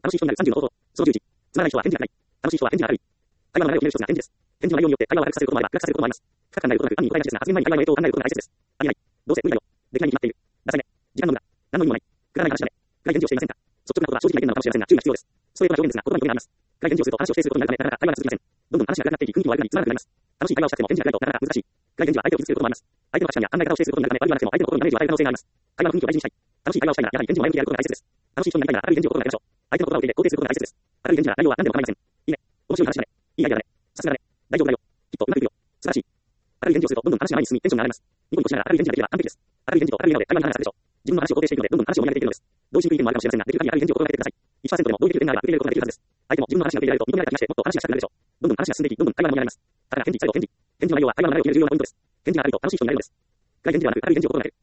楽しい人になる30の方法。その11。つまらない人は返事がない。楽しい人は返事が明るい。会話の流れを決める一つが返事です。返事の内容によって会話を悪くさせることもあれば暗くさせることもあります。深く考えることなく、暗に答えがちですが、発言前に会話の影響を考えることが大切です。ありえない。どうせ無理だよ。できないに決まっている。ダサいね。時間の無駄。何の意味もない。くだらない話だね。深い返事をしていませんか。率直なことは正直な意見なのかもしれませんが、注意が必要です。ストレートな表現ですが、言葉に余裕があります。深い返事をすると話を否定することになるため、なかなか会話が続きません。どんどん話が暗くなっていき、雰囲気も悪くなり、つまらなくなります。楽しい会話をしたくても返事がないとなかなか難しい。深い返事は相手を傷つけることもあります。相手の価値観や考え方を否定することになるため、悪意はなくても相手の心にダメージを与える可能性があります。会話の雰囲気を大事にしたい。楽しい会話をしたいなら、やはり返事を前向きにやることが大切です。楽しい人になりたいなら、明るい返事を心がけましょう。相手の言葉を受け入れ、肯定することが大切です。明るい返事なら内容は何でも構いません。いいね。面白い話だね。いいアイデアだね。さすがだね。大丈夫だよ。きっとうまくいくよ。素晴らしい。明るい返事をすると、どんどん話が前に進み、テンションが上がります。ニコニコしながら明るい返事ができれば完璧です。明るい返事と明るい笑顔で会話に花が咲くでしょう。自分の話を肯定していくので、どんどん話を盛り上げていけるのです。同意しにくい意見もあるかもしれませんが、できる限り明るい返事を心がけてください。1% でも同意できる点があれば受け入れることができるはずです。相手も自分の話が受け入れられると認められた気がして、もっと話がしたくなるでしょう。どんどん話が進んでいき、どんどん会話が盛り上がります。だから返事、最後返事。返事の内容は会話の流れを決める重要なポイントです。返事が明るいと楽しい人になれるのです。暗い返事ではなく、明るい返事を心がける。